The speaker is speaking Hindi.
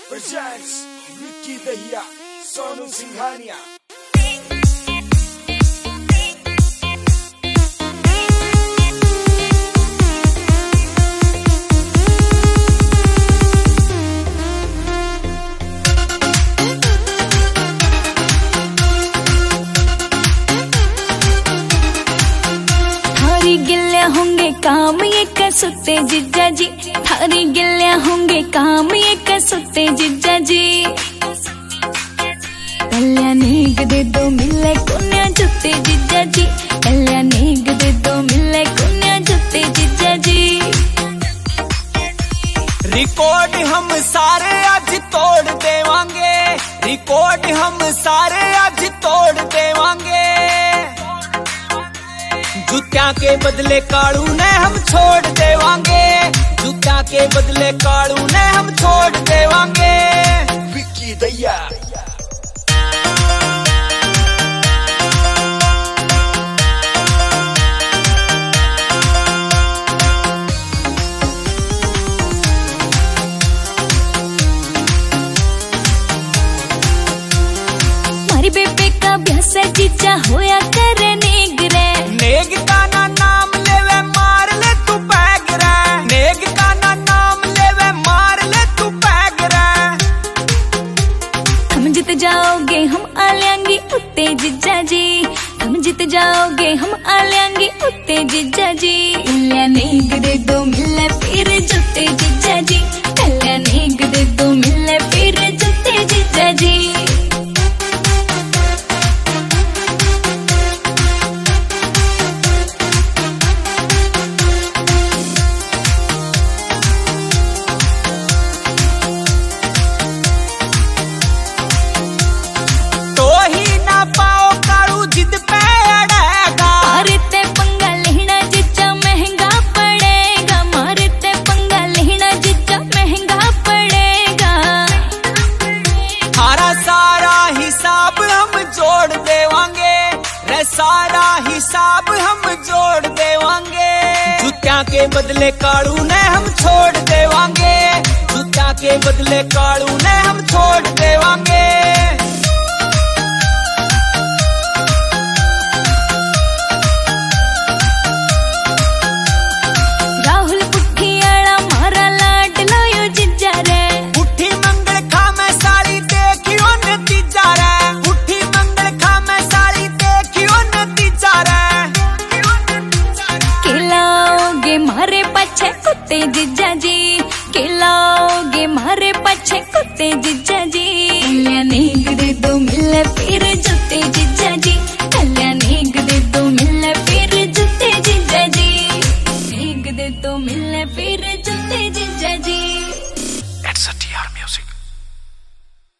presents Vicky Dahiya, Sonu Singhania. थारी गिल्ले होंगे काम ये कर सकते जिज्जा जी, थारी गिल्ले होंगे काम ये कर सकते जिज्जा जी। कल्याणीग दे दो मिले कुन्या जुत्ते जिज्जा जी, कल्याणीग दे दो मिले कुन्या जुत्ते जिज्जा जी। रिकॉर्ड हम सारे आज तोड़ देवांगे, रिकॉर्ड हम सारे आज तोड़ देवांगे। जूत्या के बदले कालू ने हम छोड़ देवांगे, जूत्या के बदले कालू ने हम छोड़ देवांगे। Vicky Dahiya. मारी बेबे का ब्याह से जीजा होया करे नेग रे, नेग का ना नाम लेवे मार ले तू पैग रे, नेग का ना नाम लेवे मार ले तू पैग रे। हम जीत जाओगे हम आलेंगे उत्ते जिज्जा जी, हम जीत जाओगे हम आलेंगे उत्ते जिज्जा जी। कल्याणीग दे दो मिले फिर जुत्ते जिज्जा जी, कल्याणीग दे दो मिले फिर जुत्ते जिज्जा जी। सारा हिसाब हम जोड़ देवांगे, जूत्या के बदले कालू ने हम छोड़ देवांगे, जूत्या के बदले कालू ने हम छोड़ देवांगे। राहुल पुठियाला मारा लाड लायो जिज्जा रे, पुठी मंगल खा मैं सारी देखियो नतीजा रे, पुठी मंगल खा मैं सारी देखियो नतीजा रे। खिलाओगे मारे पछे कुत्ते जिज्जा जी, खिलाओगे मारे पछे कुत्ते जिज्जा जी। कल्याणीग दे दो मिले फिर